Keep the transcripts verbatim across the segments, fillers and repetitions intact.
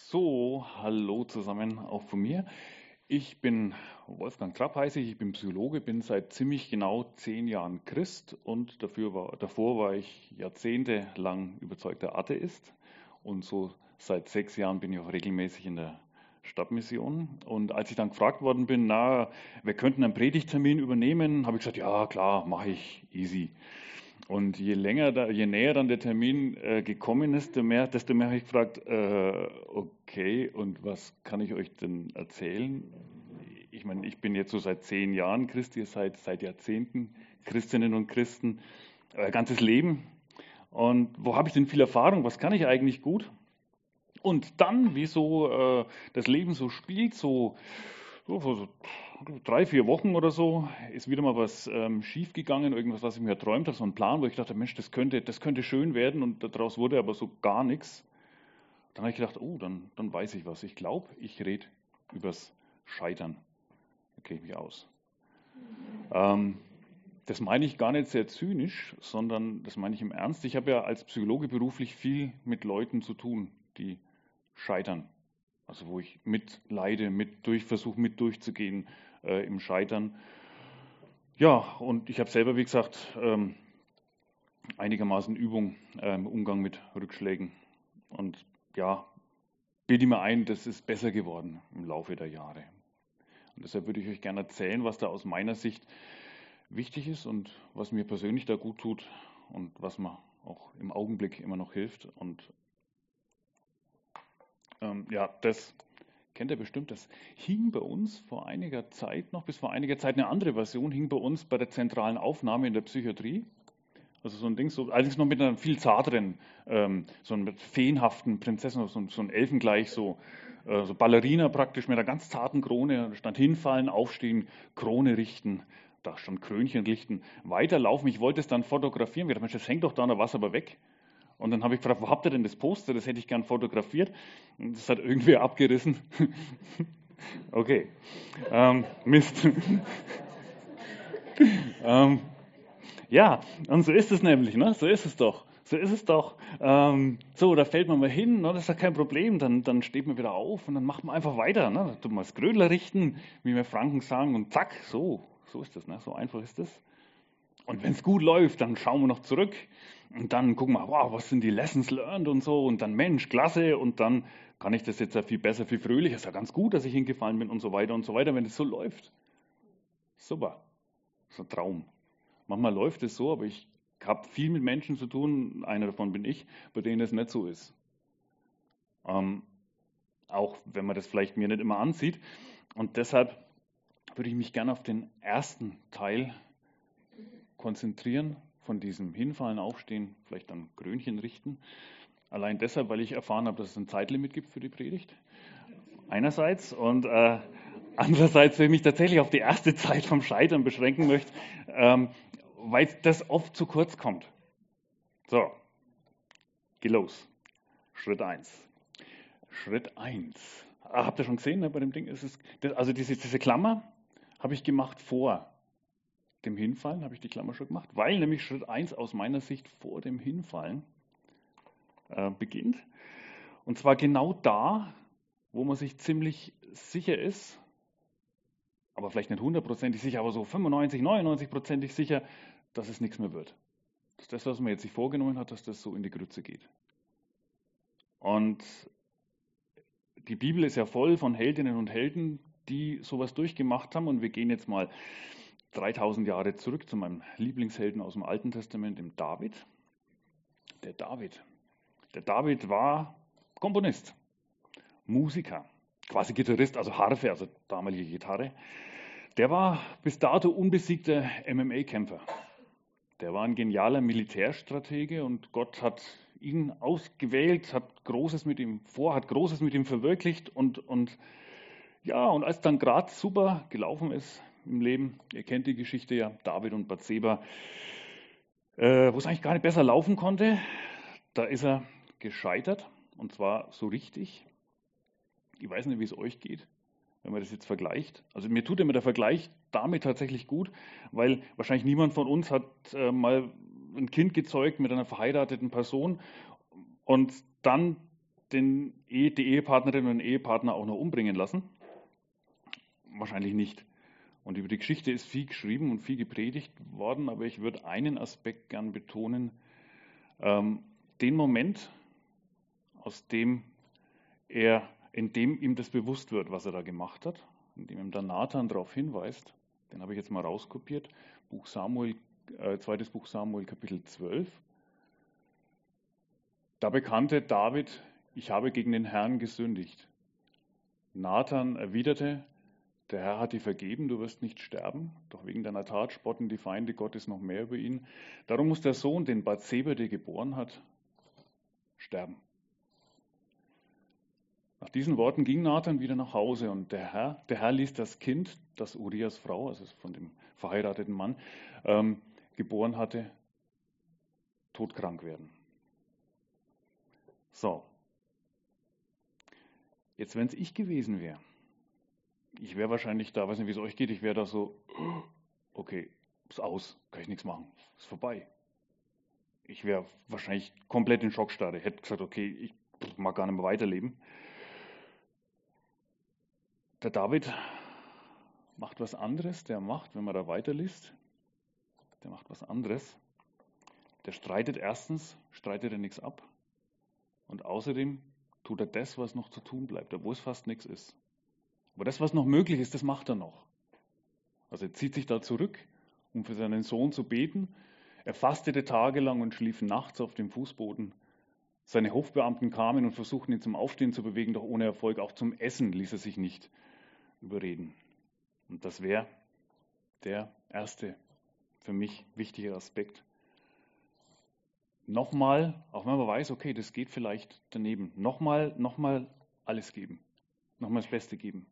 So, hallo zusammen, auch von mir. Ich bin Wolfgang Trapp, heiße ich, ich bin Psychologe, bin seit ziemlich genau zehn Jahren Christ und dafür war, davor war ich jahrzehntelang überzeugter Atheist und so seit sechs Jahren bin ich auch regelmäßig in der Stadtmission. Und als ich dann gefragt worden bin, na, wir könnten einen Predigttermin übernehmen, habe ich gesagt, ja klar, mache ich, easy. Und je länger, da, je näher dann der Termin äh, gekommen ist, desto mehr, desto mehr habe ich gefragt, äh, okay, und was kann ich euch denn erzählen? Ich meine, ich bin jetzt so seit zehn Jahren Christ, ihr seid seit Jahrzehnten Christinnen und Christen, euer ganzes Leben. Und wo habe ich denn viel Erfahrung? Was kann ich eigentlich gut? Und dann, wie so äh, das Leben so spielt, so, so, so drei, vier Wochen oder so, ist wieder mal was ähm, schiefgegangen, irgendwas, was ich mir erträumt habe, so ein Plan, wo ich dachte, Mensch, das könnte, das könnte schön werden und daraus wurde aber so gar nichts. Dann habe ich gedacht, oh, dann, dann weiß ich was. Ich glaube, ich rede übers Scheitern. Da kenne ich mich aus. Ähm, das meine ich gar nicht sehr zynisch, sondern das meine ich im Ernst. Ich habe ja als Psychologe beruflich viel mit Leuten zu tun, die scheitern. Also wo ich mitleide, mit durch versuche, mit durchzugehen äh, im Scheitern. Ja, und ich habe selber, wie gesagt, ähm, einigermaßen Übung äh, im Umgang mit Rückschlägen. Und ja, bilde mir ein, das ist besser geworden im Laufe der Jahre. Und deshalb würde ich euch gerne erzählen, was da aus meiner Sicht wichtig ist und was mir persönlich da gut tut und was mir auch im Augenblick immer noch hilft. Und ähm, ja, das kennt ihr bestimmt, das hing bei uns vor einiger Zeit noch, bis vor einiger Zeit eine andere Version, hing bei uns bei der zentralen Aufnahme in der Psychiatrie. Also so ein Ding, so, allerdings noch mit einer viel zarteren, ähm, so einem feenhaften Prinzessin, so, so ein Elfengleich, so, äh, so Ballerina praktisch mit einer ganz zarten Krone, da stand hinfallen, aufstehen, Krone richten, da stand Krönchen richten, weiterlaufen. Ich wollte es dann fotografieren, ich dachte, Mensch, das hängt doch da, da war es aber weg. Und dann habe ich gefragt, wo habt ihr denn das Poster? Das hätte ich gern fotografiert. Und das hat irgendwer abgerissen. Okay. Ähm, Mist. ähm, ja, und so ist es nämlich, ne? So ist es doch. So ist es doch. Ähm, so, da fällt man mal hin, ne? Das ist ja kein Problem. Dann, dann steht man wieder auf und dann macht man einfach weiter. Ne? Da tut man das Grödler richten, wie wir Franken sagen, und zack, so. So ist das, ne? So einfach ist das. Und wenn es gut läuft, dann schauen wir noch zurück und dann gucken wir, wow, was sind die Lessons learned und so und dann Mensch, klasse und dann kann ich das jetzt ja viel besser, viel fröhlicher. Ist ja ganz gut, dass ich hingefallen bin und so weiter und so weiter, wenn es so läuft. Super, so ein Traum. Manchmal läuft es so, aber ich habe viel mit Menschen zu tun, einer davon bin ich, bei denen das nicht so ist. Ähm, auch wenn man das vielleicht mir nicht immer ansieht. Und deshalb würde ich mich gerne auf den ersten Teil konzentrieren, von diesem Hinfallen, Aufstehen, vielleicht dann Krönchen richten. Allein deshalb, weil ich erfahren habe, dass es ein Zeitlimit gibt für die Predigt. Einerseits und äh, andererseits, weil ich mich tatsächlich auf die erste Zeit vom Scheitern beschränken möchte, ähm, weil das oft zu kurz kommt. So, geh los. Schritt eins. Schritt eins. Ah, habt ihr schon gesehen, ne, bei dem Ding ist es, das, also diese, diese Klammer habe ich gemacht vor dem Hinfallen, habe ich die Klammer schon gemacht, weil nämlich Schritt eins aus meiner Sicht vor dem Hinfallen äh, beginnt. Und zwar genau da, wo man sich ziemlich sicher ist, aber vielleicht nicht hundertprozentig sicher, aber so fünfundneunzig, neunundneunzig-prozentig sicher, dass es nichts mehr wird. Dass das, was man jetzt sich vorgenommen hat, dass das so in die Grütze geht. Und die Bibel ist ja voll von Heldinnen und Helden, die sowas durchgemacht haben. Und wir gehen jetzt mal dreitausend Jahre zurück zu meinem Lieblingshelden aus dem Alten Testament, dem David. Der David. Der David war Komponist, Musiker, quasi Gitarrist, also Harfe, also damalige Gitarre. Der war bis dato unbesiegter M M A-Kämpfer. Der war ein genialer Militärstratege und Gott hat ihn ausgewählt, hat Großes mit ihm vor, hat Großes mit ihm verwirklicht und, und ja, und als dann gerade super gelaufen ist im Leben, ihr kennt die Geschichte ja, David und Bathseba, äh, wo es eigentlich gar nicht besser laufen konnte, da ist er gescheitert und zwar so richtig. Ich weiß nicht, wie es euch geht, wenn man das jetzt vergleicht. Also mir tut immer der Vergleich damit tatsächlich gut, weil wahrscheinlich niemand von uns hat äh, mal ein Kind gezeugt mit einer verheirateten Person und dann den Ehe, die Ehepartnerin und den Ehepartner auch noch umbringen lassen? Wahrscheinlich nicht. Und über die Geschichte ist viel geschrieben und viel gepredigt worden, aber ich würde einen Aspekt gern betonen. Ähm, den Moment, aus dem er, in dem ihm das bewusst wird, was er da gemacht hat, in dem ihm der Nathan darauf hinweist, den habe ich jetzt mal rauskopiert, Buch Samuel, äh, zweites Buch Samuel, Kapitel zwölf. Da bekannte David, ich habe gegen den Herrn gesündigt. Nathan erwiderte, der Herr hat dir vergeben, du wirst nicht sterben, doch wegen deiner Tat spotten die Feinde Gottes noch mehr über ihn. Darum muss der Sohn, den Bathseba dir geboren hat, sterben. Nach diesen Worten ging Nathan wieder nach Hause und der Herr, der Herr ließ das Kind, das Urias Frau, also von dem verheirateten Mann, ähm, geboren hatte, todkrank werden. So, jetzt wenn es ich gewesen wäre, ich wäre wahrscheinlich da, weiß nicht, wie es euch geht, ich wäre da so, okay, ist aus, kann ich nichts machen, ist vorbei. Ich wäre wahrscheinlich komplett in Schockstarre, hätte gesagt, okay, ich mag gar nicht mehr weiterleben. Der David macht was anderes, der macht, wenn man da weiterliest, der macht was anderes. Der streitet erstens, streitet er nichts ab und außerdem tut er das, was noch zu tun bleibt, obwohl es fast nichts ist. Aber das, was noch möglich ist, das macht er noch. Also er zieht sich da zurück, um für seinen Sohn zu beten. Er fastete tagelang und schlief nachts auf dem Fußboden. Seine Hofbeamten kamen und versuchten ihn zum Aufstehen zu bewegen, doch ohne Erfolg. Auch zum Essen ließ er sich nicht überreden. Und das wäre der erste für mich wichtige Aspekt. Nochmal, auch wenn man weiß, okay, das geht vielleicht daneben, nochmal, nochmal alles geben, nochmal das Beste geben.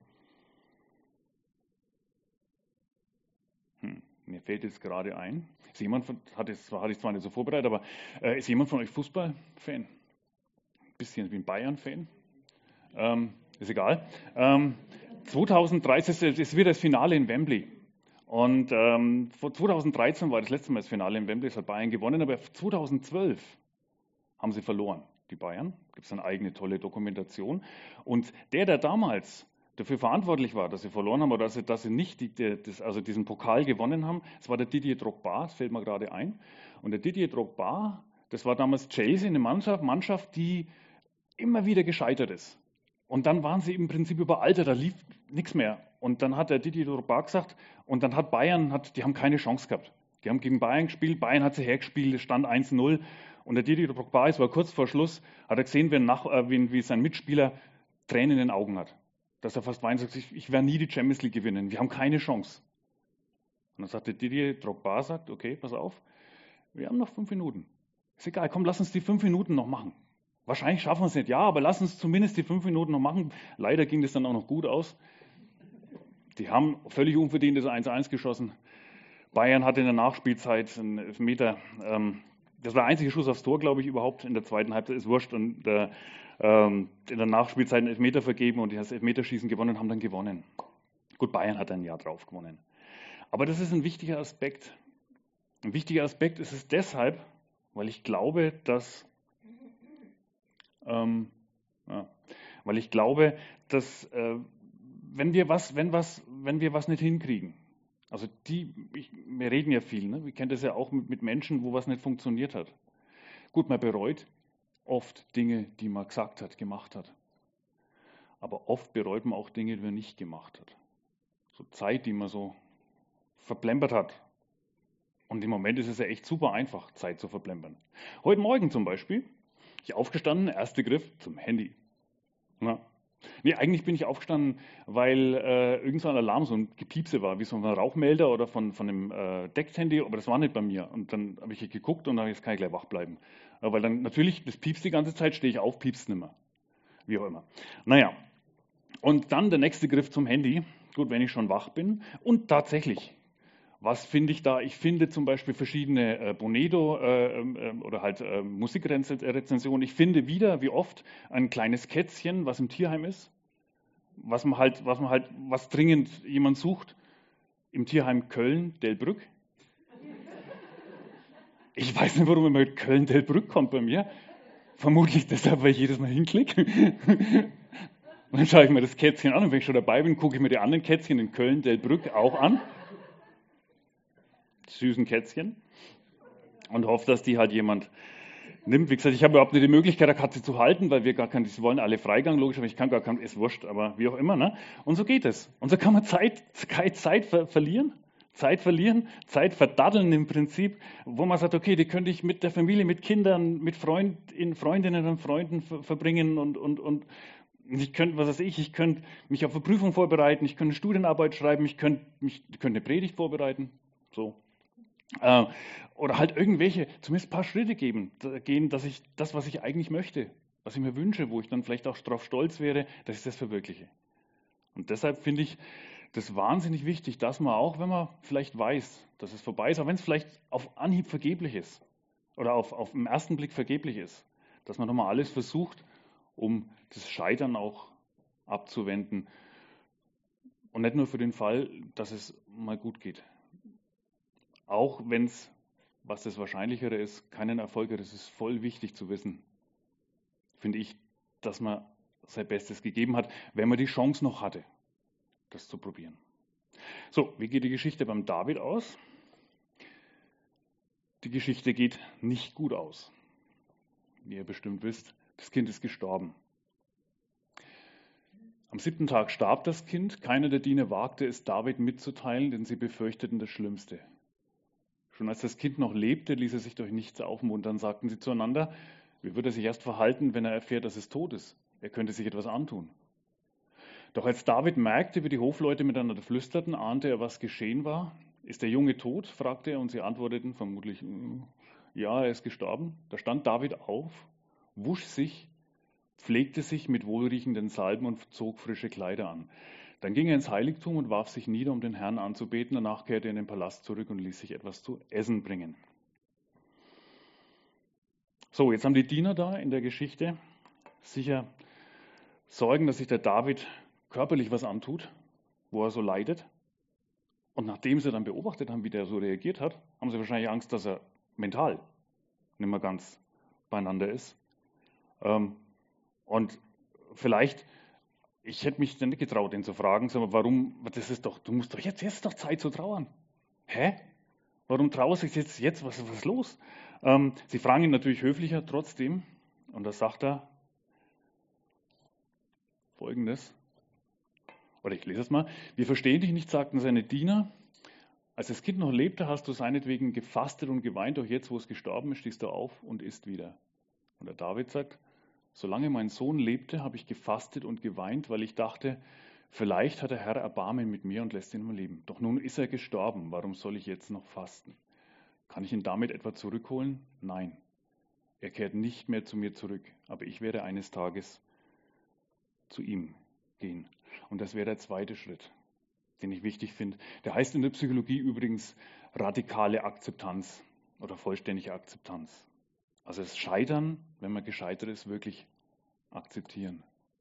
Hm, mir fällt jetzt gerade ein, ist jemand von, hat jetzt, hatte ich zwar nicht so vorbereitet, aber äh, ist jemand von euch Fußballfan? Ein bisschen wie ein Bayern-Fan? Ähm, ist egal. Ähm, zweitausenddreizehn ist wieder das Finale in Wembley. Und ähm, zweitausenddreizehn war das letzte Mal das Finale in Wembley, das hat Bayern gewonnen, aber zweitausendzwölf haben sie verloren, die Bayern. Da gibt es eine eigene tolle Dokumentation. Und der, der damals dafür verantwortlich war, dass sie verloren haben oder dass sie, dass sie nicht die, die, das, also diesen Pokal gewonnen haben, das war der Didier Drogba, das fällt mir gerade ein. Und der Didier Drogba, das war damals Chelsea, eine Mannschaft, Mannschaft, die immer wieder gescheitert ist. Und dann waren sie im Prinzip überaltert, da lief nichts mehr. Und dann hat der Didier Drogba gesagt, und dann hat Bayern, hat, die haben keine Chance gehabt. Die haben gegen Bayern gespielt, Bayern hat sie hergespielt, es stand eins null. Und der Didier Drogba, es war kurz vor Schluss, hat er gesehen, wie, nach, wie, wie sein Mitspieler Tränen in den Augen hat. Dass er fast weint und sagt, ich, ich werde nie die Champions League gewinnen, wir haben keine Chance. Und dann sagt der Didier Drogba, sagt, okay, pass auf, wir haben noch fünf Minuten. Ist egal, komm, lass uns die fünf Minuten noch machen. Wahrscheinlich schaffen wir es nicht, ja, aber lass uns zumindest die fünf Minuten noch machen. Leider ging das dann auch noch gut aus. Die haben völlig unverdient das eins eins geschossen. Bayern hatte in der Nachspielzeit einen Elfmeter. Ähm, das war der einzige Schuss aufs Tor, glaube ich, überhaupt in der zweiten Halbzeit. Ist wurscht. Und der, ähm, in der Nachspielzeit einen Elfmeter vergeben und die das Elfmeterschießen gewonnen und haben dann gewonnen. Gut, Bayern hat ein Jahr drauf gewonnen. Aber das ist ein wichtiger Aspekt. Ein wichtiger Aspekt ist es deshalb, weil ich glaube, dass Ähm, ja. Weil ich glaube, dass äh, wenn wir was, wenn was, wenn wir was nicht hinkriegen, also die, ich, wir reden ja viel, ne? Wir kennen das ja auch mit, mit Menschen, wo was nicht funktioniert hat. Gut, man bereut oft Dinge, die man gesagt hat, gemacht hat. Aber oft bereut man auch Dinge, die man nicht gemacht hat. So Zeit, die man so verplempert hat. Und im Moment ist es ja echt super einfach, Zeit zu verplempern. Heute Morgen zum Beispiel. Ich aufgestanden, erster Griff zum Handy. Ja. Nee, eigentlich bin ich aufgestanden, weil äh, irgend so ein Alarm, so ein Gepiepse war, wie so ein Rauchmelder oder von, von einem äh, Deckhandy, aber das war nicht bei mir. Und dann habe ich geguckt und dann jetzt kann ich gleich wach bleiben. Ja, weil dann natürlich, das piepst die ganze Zeit, stehe ich auf, piepst nicht mehr. Wie auch immer. Naja, und dann der nächste Griff zum Handy. Gut, wenn ich schon wach bin. Und tatsächlich, was finde ich da? Ich finde zum Beispiel verschiedene äh, Bonedo äh, äh, oder halt äh, Musikrezensionen. Ich finde wieder, wie oft, ein kleines Kätzchen, was im Tierheim ist, was man halt, was man halt, was dringend jemand sucht, im Tierheim Köln-Delbrück. Ich weiß nicht, warum immer Köln-Delbrück kommt bei mir. Vermutlich deshalb, weil ich jedes Mal hinklicke. Dann schaue ich mir das Kätzchen an und wenn ich schon dabei bin, gucke ich mir die anderen Kätzchen in Köln, Delbrück auch an. Süßen Kätzchen. Und hoffe, dass die halt jemand nimmt. Wie gesagt, ich habe überhaupt nicht die Möglichkeit, eine Katze zu halten, weil wir gar keinen, sie wollen alle Freigang, logisch, aber ich kann gar keinen, ist wurscht, aber wie auch immer. Ne? Und so geht es. Und so kann man Zeit, Zeit ver verlieren. Zeit verlieren, Zeit verdaddeln im Prinzip, wo man sagt, okay, die könnte ich mit der Familie, mit Kindern, mit Freundin, Freundinnen und Freunden ver verbringen und, und, und ich könnte, was weiß ich, ich könnte mich auf eine Prüfung vorbereiten, ich könnte eine Studienarbeit schreiben, ich könnte, mich, ich könnte eine Predigt vorbereiten, so. Äh, oder halt irgendwelche, zumindest ein paar Schritte geben, gehen, dass ich das, was ich eigentlich möchte, was ich mir wünsche, wo ich dann vielleicht auch darauf stolz wäre, dass ich das verwirkliche. Und deshalb finde ich das wahnsinnig wichtig, dass man auch, wenn man vielleicht weiß, dass es vorbei ist, auch wenn es vielleicht auf Anhieb vergeblich ist oder auf, auf den ersten Blick vergeblich ist, dass man nochmal alles versucht, um das Scheitern auch abzuwenden. Und nicht nur für den Fall, dass es mal gut geht. Auch wenn es, was das Wahrscheinlichere ist, keinen Erfolg hat, ist es voll wichtig zu wissen, finde ich, dass man sein Bestes gegeben hat, wenn man die Chance noch hatte, das zu probieren. So, wie geht die Geschichte beim David aus? Die Geschichte geht nicht gut aus. Wie ihr bestimmt wisst, das Kind ist gestorben. Am siebten Tag starb das Kind. Keiner der Diener wagte es, David mitzuteilen, denn sie befürchteten das Schlimmste. Schon als das Kind noch lebte, ließ er sich durch nichts aufmuntern, sagten sie zueinander, wie würde er sich erst verhalten, wenn er erfährt, dass es tot ist? Er könnte sich etwas antun. Doch als David merkte, wie die Hofleute miteinander flüsterten, ahnte er, was geschehen war. Ist der Junge tot? Fragte er und sie antworteten vermutlich, ja, er ist gestorben. Da stand David auf, wusch sich, pflegte sich mit wohlriechenden Salben und zog frische Kleider an. Dann ging er ins Heiligtum und warf sich nieder, um den Herrn anzubeten. Danach kehrte er in den Palast zurück und ließ sich etwas zu essen bringen. So, jetzt haben die Diener da in der Geschichte sicher Sorgen, dass sich der David körperlich was antut, wo er so leidet. Und nachdem sie dann beobachtet haben, wie der so reagiert hat, haben sie wahrscheinlich Angst, dass er mental nicht mehr ganz beieinander ist. Und vielleicht, ich hätte mich dann nicht getraut, ihn zu fragen, sondern warum, das ist doch, du musst doch jetzt, jetzt ist doch Zeit zu trauern. Hä? Warum trauerst du jetzt, jetzt, was, was ist los? Ähm, sie fragen ihn natürlich höflicher trotzdem, und da sagt er Folgendes, oder ich lese es mal, wir verstehen dich nicht, sagten seine Diener, als das Kind noch lebte, hast du seinetwegen gefastet und geweint, doch jetzt, wo es gestorben ist, stehst du auf und isst wieder. Und der David sagt, solange mein Sohn lebte, habe ich gefastet und geweint, weil ich dachte, vielleicht hat der Herr Erbarmen mit mir und lässt ihn am Leben. Doch nun ist er gestorben, warum soll ich jetzt noch fasten? Kann ich ihn damit etwa zurückholen? Nein, er kehrt nicht mehr zu mir zurück, aber ich werde eines Tages zu ihm gehen. Und das wäre der zweite Schritt, den ich wichtig finde. Der heißt in der Psychologie übrigens radikale Akzeptanz oder vollständige Akzeptanz. Also das Scheitern, wenn man gescheitert ist, wirklich akzeptieren.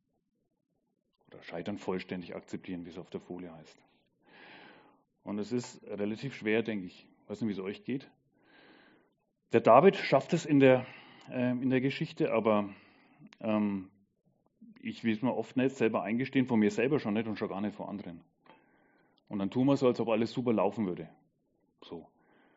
Oder Scheitern vollständig akzeptieren, wie es auf der Folie heißt. Und es ist relativ schwer, denke ich. Ich weiß nicht, wie es euch geht. Der David schafft es in der, äh, in der Geschichte, aber ähm, ich will es mir oft nicht selber eingestehen, von mir selber schon nicht und schon gar nicht von anderen. Und dann tun wir so, als ob alles super laufen würde. So.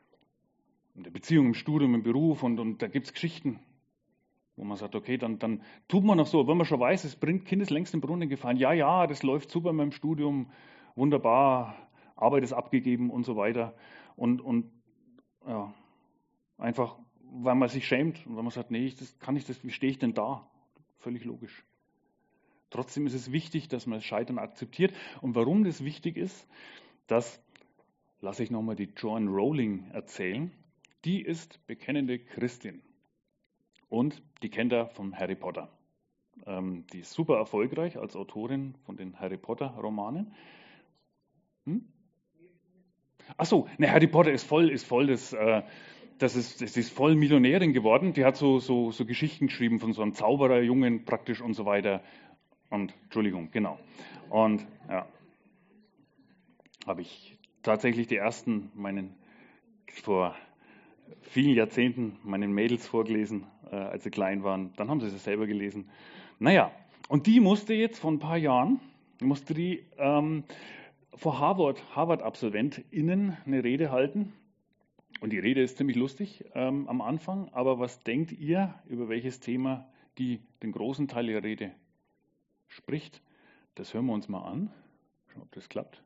In der Beziehung, im Studium, im Beruf und, und da gibt es Geschichten, wo man sagt, okay, dann, dann tut man noch so, wenn man schon weiß, das Kind ist längst im Brunnen gefallen. Ja, ja, das läuft super in meinem Studium, wunderbar, Arbeit ist abgegeben und so weiter. Und, und ja, einfach, weil man sich schämt und weil man sagt, nee, das kann ich, das, wie stehe ich denn da? Völlig logisch. Trotzdem ist es wichtig, dass man das Scheitern akzeptiert. Und warum das wichtig ist, das lasse ich nochmal die Joanne Rowling erzählen. Die ist bekennende Christin und die kennt er von Harry Potter. Ähm, die ist super erfolgreich als Autorin von den Harry Potter Romanen. Hm? Ach so, ne, Harry Potter ist voll, ist voll das, äh, das ist, das ist voll Millionärin geworden. Die hat so, so, so Geschichten geschrieben von so einem Zaubererjungen praktisch und so weiter. Und Entschuldigung, genau. Und ja, habe ich tatsächlich die ersten, meinen vor vielen Jahrzehnten meinen Mädels vorgelesen, äh, als sie klein waren. Dann haben sie sie selber gelesen. Naja, und die musste jetzt vor ein paar Jahren, musste die ähm, vor Harvard, Harvard-AbsolventInnen eine Rede halten. Und die Rede ist ziemlich lustig ähm, am Anfang, aber was denkt ihr, über welches Thema die den großen Teil ihrer Rede spricht? Das hören wir uns mal an. Schauen, ob das klappt.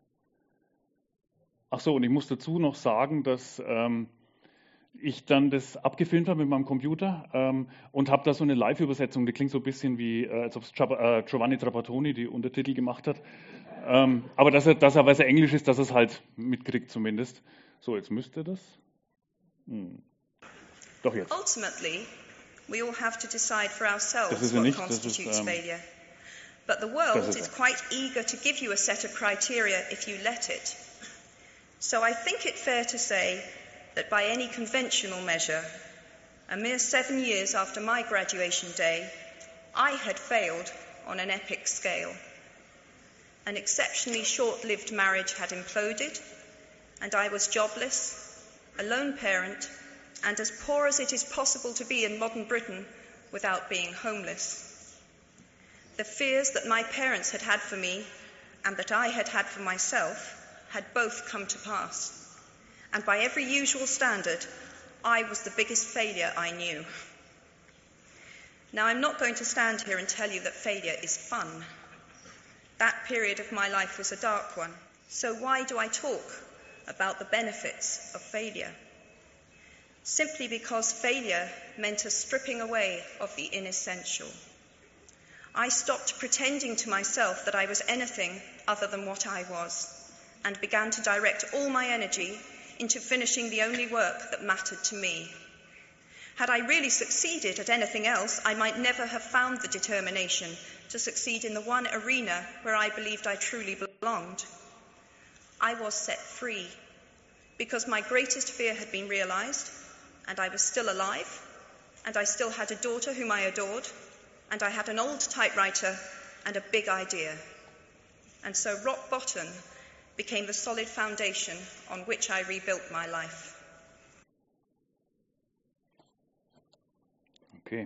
Ach so, und ich muss dazu noch sagen, dass ähm, ich dann das abgefilmt habe mit meinem Computer ähm, und habe da so eine Live-Übersetzung, die klingt so ein bisschen wie, äh, als ob es äh, Giovanni Trapattoni die Untertitel gemacht hat. Ähm, aber dass er, dass er, weil er Englisch ist, dass er es halt mitkriegt zumindest. So, jetzt müsste das. Hm. Doch jetzt. Ultimately, we all have to decide for Das ourselves ist er what nicht, das constitutes ist, ähm, failure. But the das world ist is er. quite eager to give you a set of criteria if you let it. So I think it fair to say that by any conventional measure, a mere seven years after my graduation day, I had failed on an epic scale. An exceptionally short-lived marriage had imploded, and I was jobless, a lone parent, and as poor as it is possible to be in modern Britain without being homeless. The fears that my parents had had for me and that I had had for myself had both come to pass. And by every usual standard, I was the biggest failure I knew. Now, I'm not going to stand here and tell you that failure is fun. That period of my life was a dark one. So why do I talk about the benefits of failure? Simply because failure meant a stripping away of the inessential. I stopped pretending to myself that I was anything other than what I was, and began to direct all my energy into finishing the only work that mattered to me. Had I really succeeded at anything else, I might never have found the determination to succeed in the one arena where I believed I truly belonged. I was set free because my greatest fear had been realized, and I was still alive, and I still had a daughter whom I adored, and I had an old typewriter and a big idea. And so rock bottom became the solid foundation on which I rebuilt my life. Okay.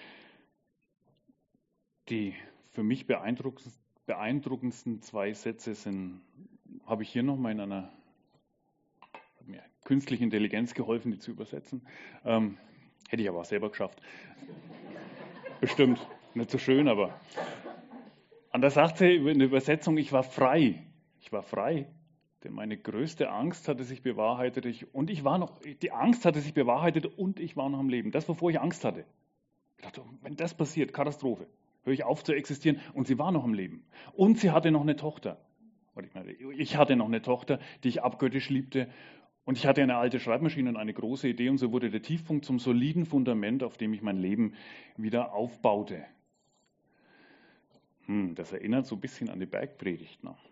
Die für mich beeindruckendsten, beeindruckendsten zwei Sätze sind, habe ich hier nochmal in einer, hat mir künstliche Intelligenz geholfen, die zu übersetzen. Ähm, hätte ich aber auch selber geschafft. Bestimmt. Nicht so schön, aber. Und da sagt sie in der Übersetzung, ich war frei. Ich war frei. Denn meine größte Angst hatte sich bewahrheitet. Ich, und ich war noch, die Angst hatte sich bewahrheitet und ich war noch am Leben. Das, wovor ich Angst hatte. Ich dachte, wenn das passiert, Katastrophe. Höre ich auf zu existieren. Und sie war noch am Leben. Und sie hatte noch eine Tochter. Und ich meine, ich hatte noch eine Tochter, die ich abgöttisch liebte. Und ich hatte eine alte Schreibmaschine und eine große Idee. Und so wurde der Tiefpunkt zum soliden Fundament, auf dem ich mein Leben wieder aufbaute. Hm, das erinnert so ein bisschen an die Bergpredigt. Ne?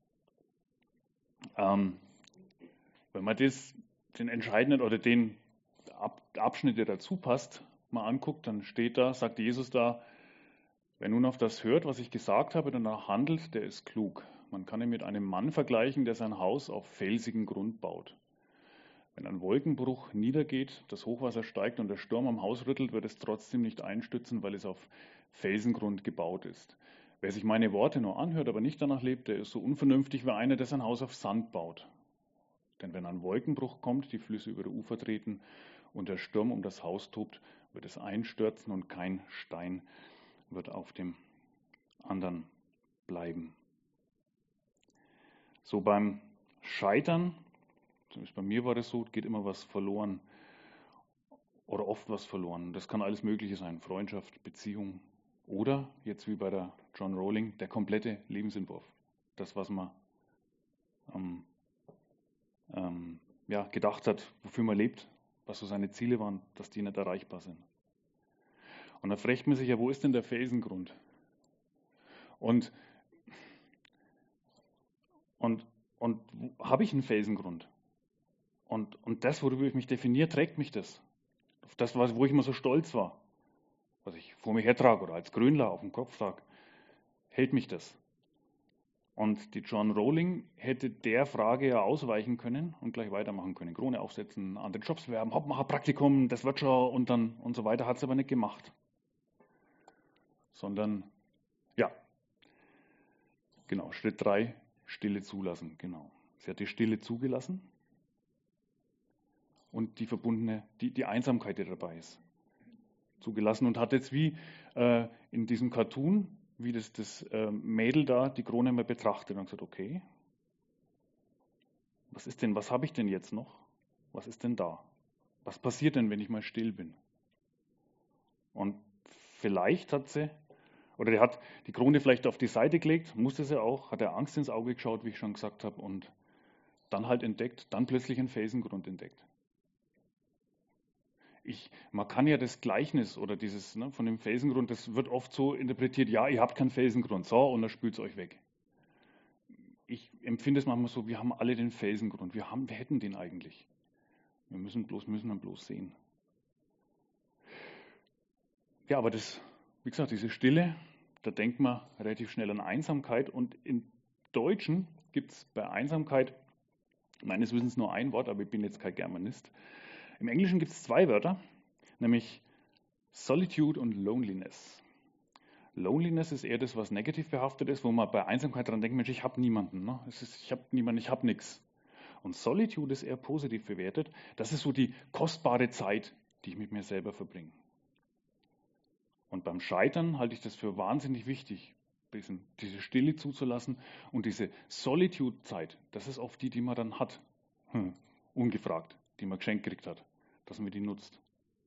Ähm, wenn man das, den entscheidenden oder den Ab, Abschnitt, der dazu passt, mal anguckt, dann steht da, sagt Jesus da, wer nun auf das hört, was ich gesagt habe, danach handelt, der ist klug. Man kann ihn mit einem Mann vergleichen, der sein Haus auf felsigen Grund baut. Wenn ein Wolkenbruch niedergeht, das Hochwasser steigt und der Sturm am Haus rüttelt, wird es trotzdem nicht einstürzen, weil es auf Felsengrund gebaut ist. Wer sich meine Worte nur anhört, aber nicht danach lebt, der ist so unvernünftig wie einer, der sein Haus auf Sand baut. Denn wenn ein Wolkenbruch kommt, die Flüsse über die Ufer treten und der Sturm um das Haus tobt, wird es einstürzen und kein Stein wird auf dem anderen bleiben. So beim Scheitern, zumindest bei mir war das so, geht immer was verloren oder oft was verloren. Das kann alles Mögliche sein, Freundschaft, Beziehung oder, jetzt wie bei der John Rowling, der komplette Lebensentwurf. Das, was man ähm, ähm, ja, gedacht hat, wofür man lebt, was so seine Ziele waren, dass die nicht erreichbar sind. Und da fragt man sich ja, wo ist denn der Felsengrund? Und, und, und habe ich einen Felsengrund? Und, und das, worüber ich mich definiere, trägt mich das. Auf das, wo ich immer so stolz war, was ich vor mir hertrage oder als Grönler auf dem Kopf trage, hält mich das. Und die John Rowling hätte der Frage ja ausweichen können und gleich weitermachen können. Krone aufsetzen, andere Jobs bewerben, Hauptmacher, Praktikum, das wird schon und dann und so weiter, hat sie aber nicht gemacht. Sondern, ja, genau, Schritt drei, Stille zulassen, genau. Sie hat die Stille zugelassen und die verbundene, die, die Einsamkeit, die dabei ist, zugelassen und hat jetzt wie äh, in diesem Cartoon, wie das, das äh, Mädel da die Krone mal betrachtet und gesagt, okay, was ist denn, was habe ich denn jetzt noch? Was ist denn da? Was passiert denn, wenn ich mal still bin? Und vielleicht hat sie, oder die hat die Krone vielleicht auf die Seite gelegt, musste sie auch, hat er Angst ins Auge geschaut, wie ich schon gesagt habe, und dann halt entdeckt, dann plötzlich einen Felsengrund entdeckt. Ich, man kann ja das Gleichnis oder dieses ne, von dem Felsengrund, das wird oft so interpretiert, ja, ihr habt keinen Felsengrund, so, und dann spült es euch weg. Ich empfinde es manchmal so, wir haben alle den Felsengrund, wir, haben, wir hätten den eigentlich. Wir müssen bloß, müssen ihn bloß sehen. Ja, aber das, wie gesagt, diese Stille, da denkt man relativ schnell an Einsamkeit, und im Deutschen gibt es bei Einsamkeit meines Wissens nur ein Wort, aber ich bin jetzt kein Germanist. Im Englischen gibt es zwei Wörter, nämlich Solitude und Loneliness. Loneliness ist eher das, was negativ behaftet ist, wo man bei Einsamkeit daran denkt, Mensch, ich habe niemanden, ne? Es ist, ich habe niemanden, ich habe nichts. Und Solitude ist eher positiv bewertet. Das ist so die kostbare Zeit, die ich mit mir selber verbringe. Und beim Scheitern halte ich das für wahnsinnig wichtig, diese Stille zuzulassen und diese Solitude-Zeit, das ist oft die, die man dann hat, hm, ungefragt, die man geschenkt gekriegt hat, dass man die nutzt.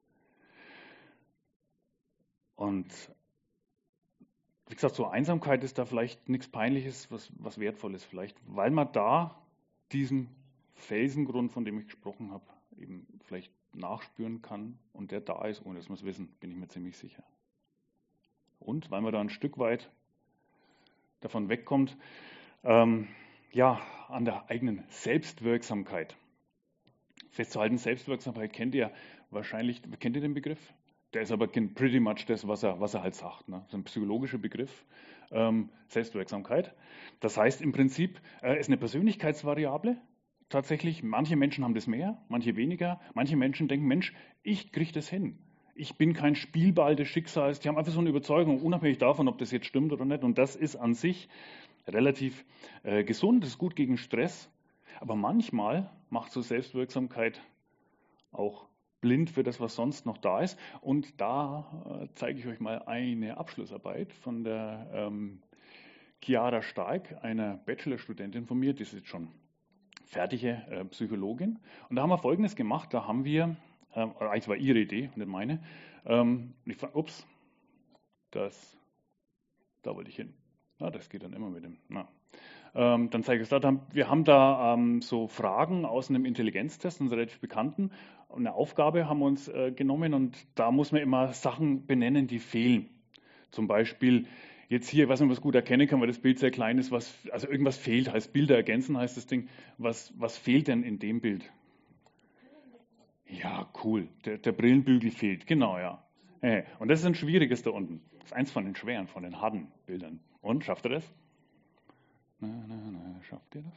Und wie gesagt, so Einsamkeit ist da vielleicht nichts Peinliches, was, was Wertvolles vielleicht, weil man da diesen Felsengrund, von dem ich gesprochen habe, eben vielleicht nachspüren kann und der da ist, ohne dass wir es wissen, bin ich mir ziemlich sicher. Und weil man da ein Stück weit davon wegkommt, ähm, ja, an der eigenen Selbstwirksamkeit. Festzuhalten, Selbstwirksamkeit kennt ihr wahrscheinlich, kennt ihr den Begriff? Der ist aber pretty much das, was er, was er halt sagt. Ne? Das ist ein psychologischer Begriff, ähm, Selbstwirksamkeit. Das heißt im Prinzip, äh, ist eine Persönlichkeitsvariable. Tatsächlich, manche Menschen haben das mehr, manche weniger. Manche Menschen denken, Mensch, ich kriege das hin. Ich bin kein Spielball des Schicksals. Die haben einfach so eine Überzeugung, unabhängig davon, ob das jetzt stimmt oder nicht. Und das ist an sich relativ äh, gesund, das ist gut gegen Stress. Aber manchmal macht so Selbstwirksamkeit auch blind für das, was sonst noch da ist. Und da äh, zeige ich euch mal eine Abschlussarbeit von der ähm, Chiara Stark, einer Bachelorstudentin von mir, die ist jetzt schon fertige äh, Psychologin. Und da haben wir Folgendes gemacht, da haben wir, äh, eigentlich war ihre Idee, nicht meine, ähm, ich fand, ups, das, da wollte ich hin. Na, das geht dann immer mit dem, na. Ähm, dann zeige ich es da. Wir haben da ähm, so Fragen aus einem Intelligenztest, einem relativ bekannten. Eine Aufgabe haben wir uns äh, genommen und da muss man immer Sachen benennen, die fehlen. Zum Beispiel jetzt hier, ich weiß nicht, ob man es gut erkennen kann, weil das Bild sehr klein ist, was, also irgendwas fehlt, heißt Bilder ergänzen, heißt das Ding. Was, was fehlt denn in dem Bild? Ja, cool, der, der Brillenbügel fehlt, genau, ja. Und das ist ein schwieriges da unten. Das ist eins von den schweren, von den harten Bildern. Und, schafft er das? Na, na, na, schafft ihr das?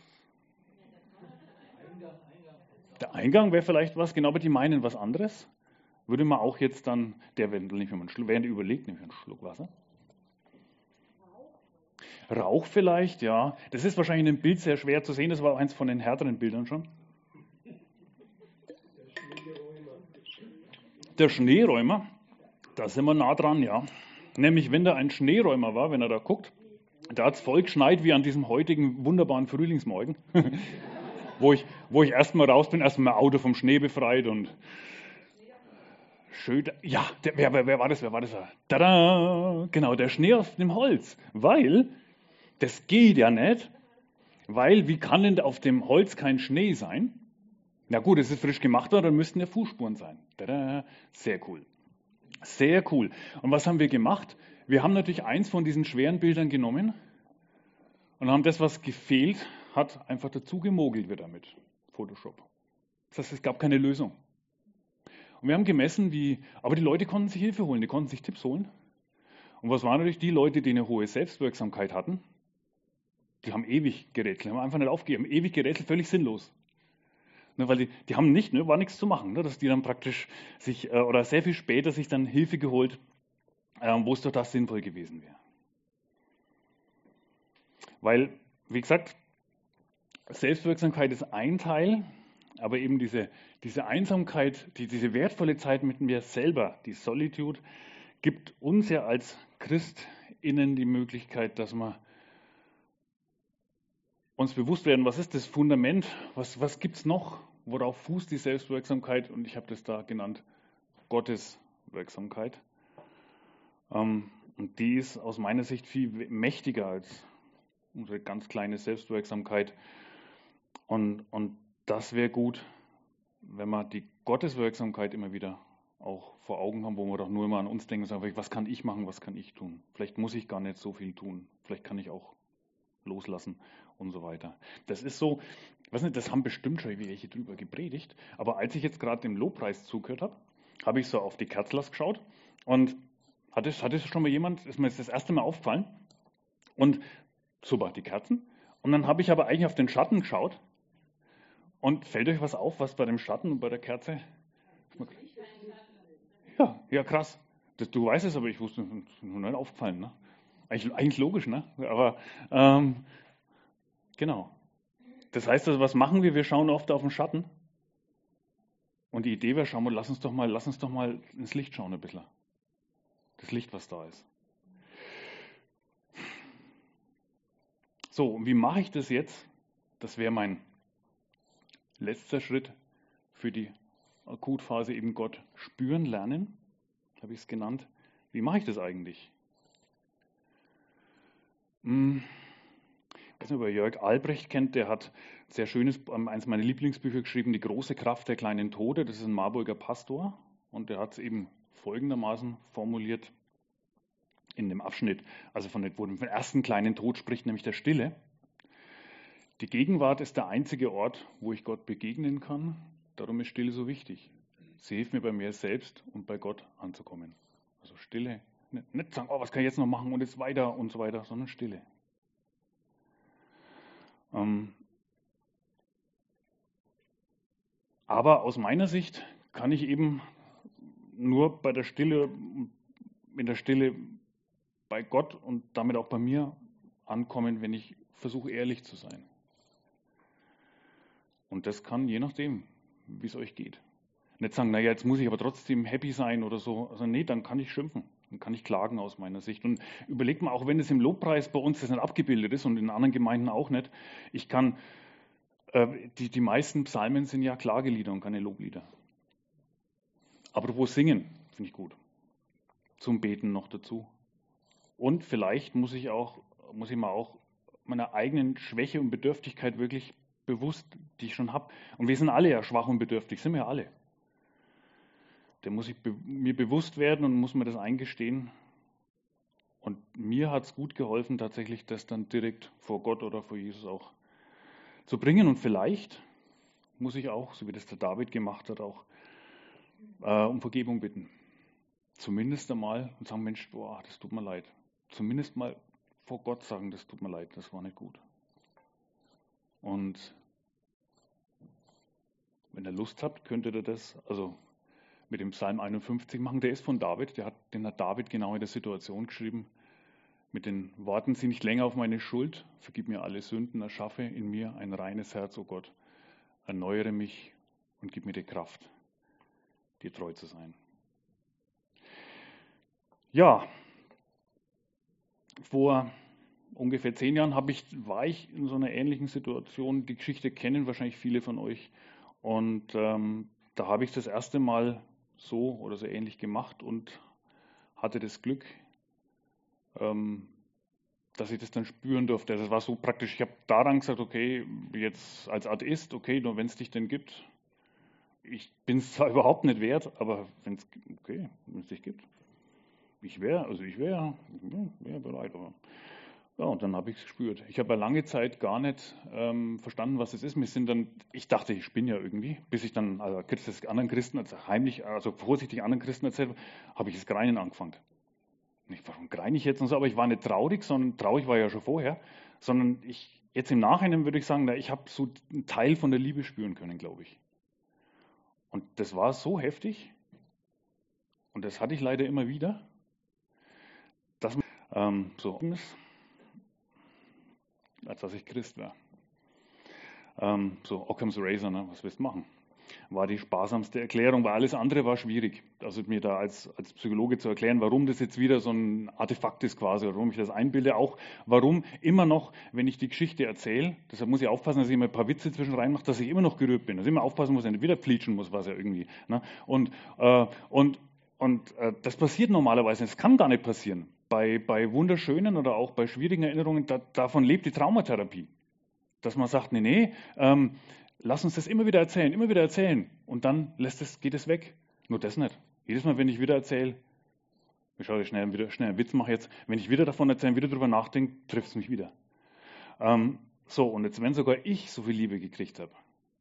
Der Eingang wäre vielleicht was, genau, aber die meinen was anderes. Würde man auch jetzt dann, der während er überlegt, nämlich einen Schluck Wasser. Rauch vielleicht, ja. Das ist wahrscheinlich in dem Bild sehr schwer zu sehen, das war auch eins von den härteren Bildern schon. Der Schneeräumer, da sind wir nah dran, ja. Nämlich, wenn da ein Schneeräumer war, wenn er da guckt, da hat es voll geschneit wie an diesem heutigen wunderbaren Frühlingsmorgen, wo ich, wo ich erstmal raus bin, erstmal mein Auto vom Schnee befreit und schön, ja, der, wer, wer, wer war das, wer war das? Tada! Genau, der Schnee auf dem Holz, weil, das geht ja nicht, weil, wie kann denn auf dem Holz kein Schnee sein? Na gut, es ist frisch gemacht worden, dann müssten ja Fußspuren sein. Tada! Sehr cool. Sehr cool. Und was haben wir gemacht? Wir haben natürlich eins von diesen schweren Bildern genommen und haben das, was gefehlt hat, einfach dazu gemogelt wieder mit Photoshop. Das heißt, es gab keine Lösung. Und wir haben gemessen, wie, aber die Leute konnten sich Hilfe holen, die konnten sich Tipps holen. Und was waren natürlich die Leute, die eine hohe Selbstwirksamkeit hatten? die haben ewig gerätselt, haben einfach nicht aufgegeben, ewig gerätselt, völlig sinnlos. Ne, weil die, die haben nicht, ne, war nichts zu machen, ne, dass die dann praktisch sich, äh, oder sehr viel später sich dann Hilfe geholt, äh, wo es doch das sinnvoll gewesen wäre. Weil, wie gesagt, Selbstwirksamkeit ist ein Teil, aber eben diese, diese Einsamkeit, die, diese wertvolle Zeit mit mir selber, die Solitude, gibt uns ja als ChristInnen die Möglichkeit, dass wir uns bewusst werden, was ist das Fundament, was, was gibt es noch, worauf fußt die Selbstwirksamkeit, und ich habe das da genannt, Gottes Wirksamkeit. Ähm, und die ist aus meiner Sicht viel mächtiger als unsere ganz kleine Selbstwirksamkeit. Und, und das wäre gut, wenn wir die Gotteswirksamkeit immer wieder auch vor Augen haben, wo wir doch nur immer an uns denken und sagen, was kann ich machen, was kann ich tun? Vielleicht muss ich gar nicht so viel tun, vielleicht kann ich auch loslassen und so weiter. Das ist so, ich weiß nicht, das haben bestimmt schon welche drüber gepredigt, aber als ich jetzt gerade dem Lobpreis zugehört habe, habe ich so auf die Kerzlers geschaut und hat es, hat es schon mal jemand, ist mir jetzt das erste Mal aufgefallen, und super, die Kerzen, und dann habe ich aber eigentlich auf den Schatten geschaut, und fällt euch was auf, was bei dem Schatten und bei der Kerze? Ja, ja, krass. Das, du weißt es, aber ich wusste, es ist mir nicht aufgefallen, ne? Eigentlich, eigentlich logisch, ne? Aber ähm, genau. Das heißt also, was machen wir? Wir schauen oft auf den Schatten. Und die Idee wäre, schauen wir, lass uns doch mal, lass uns doch mal ins Licht schauen ein bisschen. Das Licht, was da ist. So, und wie mache ich das jetzt? Das wäre mein letzter Schritt für die Akutphase, eben Gott spüren lernen, habe ich es genannt. Wie mache ich das eigentlich? Hm. Ich weiß nicht, ob ihr Jörg Albrecht kennt, der hat ein sehr schönes, eines meiner Lieblingsbücher geschrieben, Die große Kraft der kleinen Tode. Das ist ein Marburger Pastor, und der hat es eben folgendermaßen formuliert in dem Abschnitt, also von dem, wo man vom ersten kleinen Tod spricht, nämlich der Stille. Die Gegenwart ist der einzige Ort, wo ich Gott begegnen kann. Darum ist Stille so wichtig. Sie hilft mir, bei mir selbst und bei Gott anzukommen. Also Stille, nicht, nicht sagen, oh, was kann ich jetzt noch machen und jetzt weiter und so weiter, sondern Stille. Ähm, aber aus meiner Sicht kann ich eben nur bei der Stille, in der Stille bei Gott und damit auch bei mir ankommen, wenn ich versuche, ehrlich zu sein. Und das kann je nachdem, wie es euch geht. Nicht sagen, naja, jetzt muss ich aber trotzdem happy sein oder so. Also nee, dann kann ich schimpfen, dann kann ich klagen aus meiner Sicht. Und überlegt mal, auch wenn es im Lobpreis bei uns das nicht abgebildet ist und in anderen Gemeinden auch nicht, ich kann, äh, die, die meisten Psalmen sind ja Klagelieder und keine Loblieder. Apropos Singen, finde ich gut. Zum Beten noch dazu. Und vielleicht muss ich auch, muss ich mal auch meiner eigenen Schwäche und Bedürftigkeit wirklich bewusst, die ich schon habe. Und wir sind alle ja schwach und bedürftig, sind wir ja alle. Da muss ich be- mir bewusst werden und muss mir das eingestehen. Und mir hat es gut geholfen, tatsächlich das dann direkt vor Gott oder vor Jesus auch zu bringen. Und vielleicht muss ich auch, so wie das der David gemacht hat, auch äh, um Vergebung bitten. Zumindest einmal und sagen, Mensch, boah, das tut mir leid. Zumindest mal vor Gott sagen, das tut mir leid, das war nicht gut. Und wenn ihr Lust habt, könntet ihr das also mit dem Psalm einundfünfzig machen. Der ist von David, der hat, den hat David genau in der Situation geschrieben. Mit den Worten, sieh nicht länger auf meine Schuld, vergib mir alle Sünden, erschaffe in mir ein reines Herz, o Gott. Erneuere mich und gib mir die Kraft, dir treu zu sein. Ja, vor ungefähr zehn Jahren habe ich, war ich in so einer ähnlichen Situation. Die Geschichte kennen wahrscheinlich viele von euch. Und ähm, da habe ich das erste Mal so oder so ähnlich gemacht und hatte das Glück, ähm, dass ich das dann spüren durfte. Das war so praktisch, ich habe daran gesagt, okay, jetzt als Atheist, okay, nur wenn es dich denn gibt. Ich bin es zwar überhaupt nicht wert, aber wenn es okay, wenn es dich gibt. Ich wäre, also ich wäre wär bereit. Aber ja, und dann habe ich es gespürt. Ich habe ja lange Zeit gar nicht ähm, verstanden, was es ist. Wir sind dann, ich dachte, ich spinne ja irgendwie, bis ich dann also das anderen Christen, also heimlich, also vorsichtig anderen Christen erzählt habe, habe ich das Greinen angefangen. nicht, warum greine ich jetzt und so, aber ich war nicht traurig, sondern traurig war ich ja schon vorher, sondern ich, jetzt im Nachhinein würde ich sagen, na, ich habe so einen Teil von der Liebe spüren können, glaube ich. Und das war so heftig, und das hatte ich leider immer wieder, dass man ähm, so ist, als dass ich Christ war. Ähm, so, Occam's Razor, ne? Was willst du machen? War die sparsamste Erklärung, weil alles andere war schwierig. Also mir da als, als Psychologe zu erklären, warum das jetzt wieder so ein Artefakt ist quasi, warum ich das einbilde, auch warum immer noch, wenn ich die Geschichte erzähle, deshalb muss ich aufpassen, dass ich immer ein paar Witze zwischen reinmache, dass ich immer noch gerührt bin, dass ich immer aufpassen muss, dass ich nicht wieder flitschen muss, was ja irgendwie. Ne? Und, äh, und, und äh, das passiert normalerweise, das kann gar nicht passieren. Bei, bei wunderschönen oder auch bei schwierigen Erinnerungen, da, davon lebt die Traumatherapie. Dass man sagt, nee, nee, ähm, lass uns das immer wieder erzählen, immer wieder erzählen. Und dann lässt es, geht es weg. Nur das nicht. Jedes Mal, wenn ich wieder erzähle, ich schaue schnell, wieder, schnell einen Witz mache jetzt, wenn ich wieder davon erzähle, wieder darüber nachdenke, trifft es mich wieder. Ähm, so, und jetzt, wenn sogar ich so viel Liebe gekriegt habe,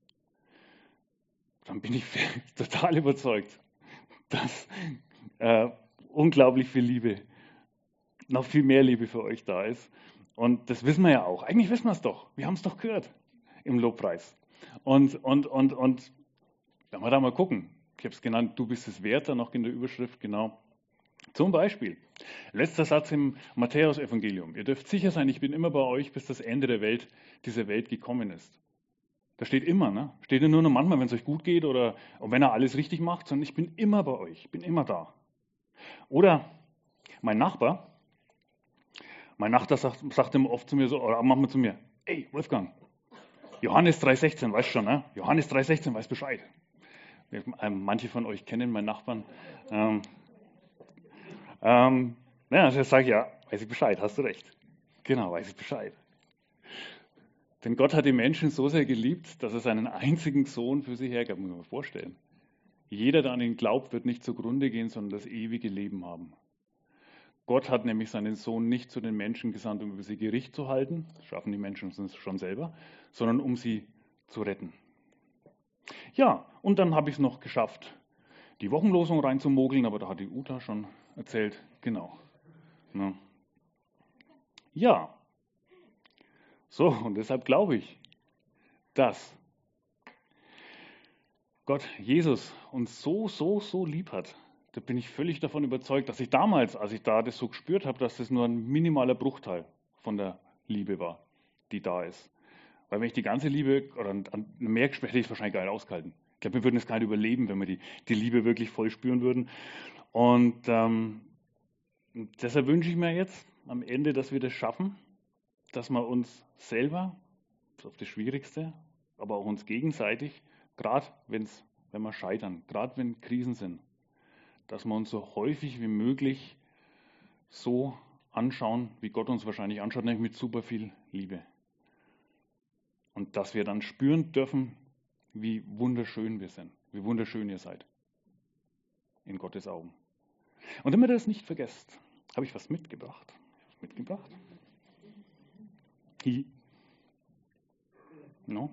dann bin ich total überzeugt, dass äh, unglaublich viel Liebe, noch viel mehr Liebe für euch da ist. Und das wissen wir ja auch. Eigentlich wissen wir es doch. Wir haben es doch gehört im Lobpreis. Und, und, und, und wenn wir da mal gucken, ich habe es genannt, du bist es wert, dann noch in der Überschrift, genau. Zum Beispiel, letzter Satz im Matthäus-Evangelium. Ihr dürft sicher sein, ich bin immer bei euch, bis das Ende der Welt, dieser Welt gekommen ist. Da steht immer, ne? Steht ja nur noch manchmal, wenn es euch gut geht oder wenn er alles richtig macht, sondern ich bin immer bei euch, ich bin immer da. Oder mein Nachbar, Mein Nachbar sagt, sagt immer oft zu mir so, oder manchmal zu mir, ey, Wolfgang, Johannes drei sechzehn, weißt schon, ne? Johannes drei sechzehn, weiß Bescheid. Manche von euch kennen meinen Nachbarn. Ähm, ähm, ja, also ich sage, ja, weiß ich Bescheid, hast du recht. Genau, weiß ich Bescheid. Denn Gott hat die Menschen so sehr geliebt, dass er seinen einzigen Sohn für sie hergab, muss man sich mal vorstellen. Jeder, der an ihn glaubt, wird nicht zugrunde gehen, sondern das ewige Leben haben. Gott hat nämlich seinen Sohn nicht zu den Menschen gesandt, um über sie Gericht zu halten, das schaffen die Menschen schon selber, sondern um sie zu retten. Ja, und dann habe ich es noch geschafft, die Wochenlosung reinzumogeln, aber da hat die Uta schon erzählt, genau. Ja, so, und deshalb glaube ich, dass Gott, Jesus, uns so, so, so lieb hat. Da bin ich völlig davon überzeugt, dass ich damals, als ich da das so gespürt habe, dass das nur ein minimaler Bruchteil von der Liebe war, die da ist. Weil wenn ich die ganze Liebe, oder mehr hätte ich es wahrscheinlich gar nicht ausgehalten. Ich glaube, wir würden es gar nicht überleben, wenn wir die, die Liebe wirklich voll spüren würden. Und ähm, deshalb wünsche ich mir jetzt am Ende, dass wir das schaffen, dass wir uns selber, das ist oft das Schwierigste, aber auch uns gegenseitig, gerade wenn wir scheitern, gerade wenn Krisen sind, dass wir uns so häufig wie möglich so anschauen, wie Gott uns wahrscheinlich anschaut, nämlich mit super viel Liebe. Und dass wir dann spüren dürfen, wie wunderschön wir sind, wie wunderschön ihr seid. In Gottes Augen. Und damit ihr das nicht vergesst, habe ich was mitgebracht. Was mitgebracht? Hi. No?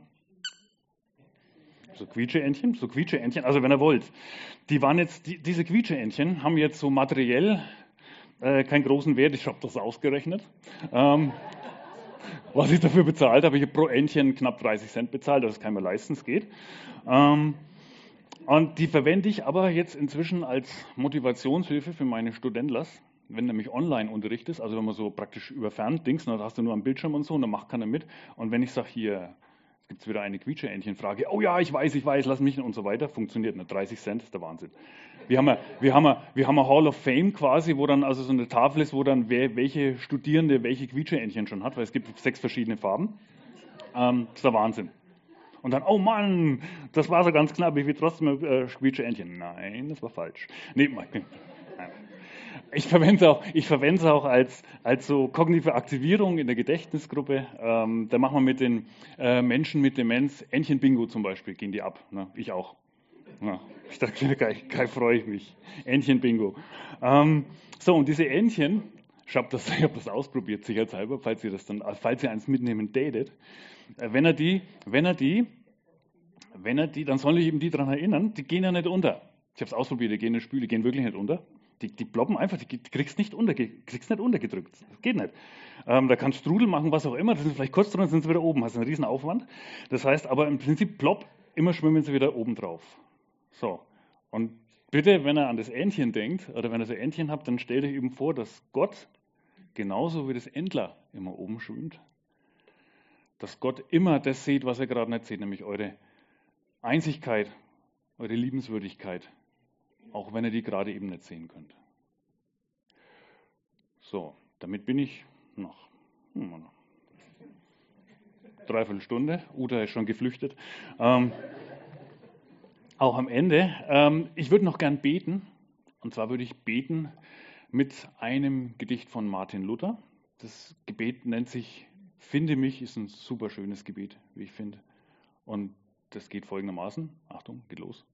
So Quietscheentchen, so Quietscheentchen, also wenn ihr wollt. Die waren jetzt, die, diese Quietscheentchen haben jetzt so materiell äh, keinen großen Wert, ich habe das ausgerechnet. Ähm, was ich dafür bezahlt habe, ich habe pro Entchen knapp dreißig Cent bezahlt, das kann man leisten, es geht. Ähm, und die verwende ich aber jetzt inzwischen als Motivationshilfe für meine Studentlers, wenn nämlich Online-Unterricht ist, also wenn man so praktisch über Ferndings, dann hast du nur am Bildschirm und so, und dann macht keiner mit. Und wenn ich sage, hier gibt es wieder eine Quietscheentchen-Frage, oh ja, ich weiß, ich weiß, lass mich und so weiter, funktioniert nicht. dreißig Cent ist der Wahnsinn. Wir haben, wir haben, wir haben eine Hall of Fame quasi, wo dann also so eine Tafel ist, wo dann wer, welche Studierende welche Quietscheentchen schon hat, weil es gibt sechs verschiedene Farben. Ähm, das ist der Wahnsinn. Und dann, oh Mann, das war so ganz knapp, ich will trotzdem äh, Quietscheentchen. Nein, das war falsch. Nee, nein. Ich verwende es auch, ich verwende es auch als, als so kognitive Aktivierung in der Gedächtnisgruppe. Ähm, da machen wir mit den äh, Menschen mit Demenz, Entchen-Bingo zum Beispiel, gehen die ab. Ne? Ich auch. Ja, ich dachte, geil, freue ich mich. Entchen-Bingo. Ähm, so, und diese Entchen, ich habe das, ich hab das ausprobiert, sicherheitshalber, falls ihr das dann, falls ihr eins mitnehmen datet. Äh, wenn er die, wenn er die, wenn er die, dann soll ich eben die daran erinnern, die gehen ja nicht unter. Ich habe es ausprobiert, die gehen in die Spüle, die gehen wirklich nicht unter. Die, die ploppen einfach, die, die kriegst nicht unterge, kriegst nicht untergedrückt. Das geht nicht. Ähm, da kannst du Strudel machen, was auch immer. Das sind vielleicht kurz drunter, sind sie wieder oben. Hast einen riesen Aufwand. Das heißt aber im Prinzip plopp, immer schwimmen sie wieder oben drauf. So. Und bitte, wenn er an das Entchen denkt, oder wenn ihr so Entchen habt, dann stellt euch eben vor, dass Gott, genauso wie das Entler immer oben schwimmt, dass Gott immer das sieht, was ihr gerade nicht seht, nämlich eure Einzigkeit, eure Liebenswürdigkeit, auch wenn ihr die gerade eben nicht sehen könnt. So, damit bin ich noch hm, dreiviertel Stunde. Uta ist schon geflüchtet. Ähm, auch am Ende. Ähm, ich würde noch gern beten. Und zwar würde ich beten mit einem Gedicht von Martin Luther. Das Gebet nennt sich Finde mich, ist ein super schönes Gebet, wie ich finde. Und das geht folgendermaßen. Achtung, geht los.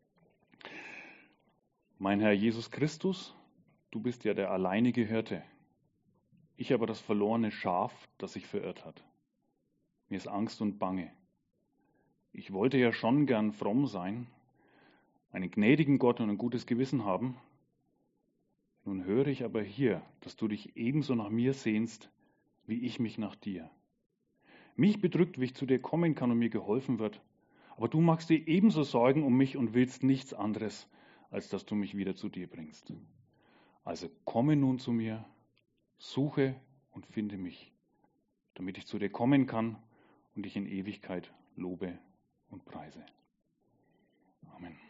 Mein Herr Jesus Christus, du bist ja der alleinige Hirte. Ich aber das verlorene Schaf, das sich verirrt hat. Mir ist Angst und Bange. Ich wollte ja schon gern fromm sein, einen gnädigen Gott und ein gutes Gewissen haben. Nun höre ich aber hier, dass du dich ebenso nach mir sehnst, wie ich mich nach dir. Mich bedrückt, wie ich zu dir kommen kann und mir geholfen wird, aber du machst dir ebenso Sorgen um mich und willst nichts anderes, als dass du mich wieder zu dir bringst. Also komme nun zu mir, suche und finde mich, damit ich zu dir kommen kann und dich in Ewigkeit lobe und preise. Amen.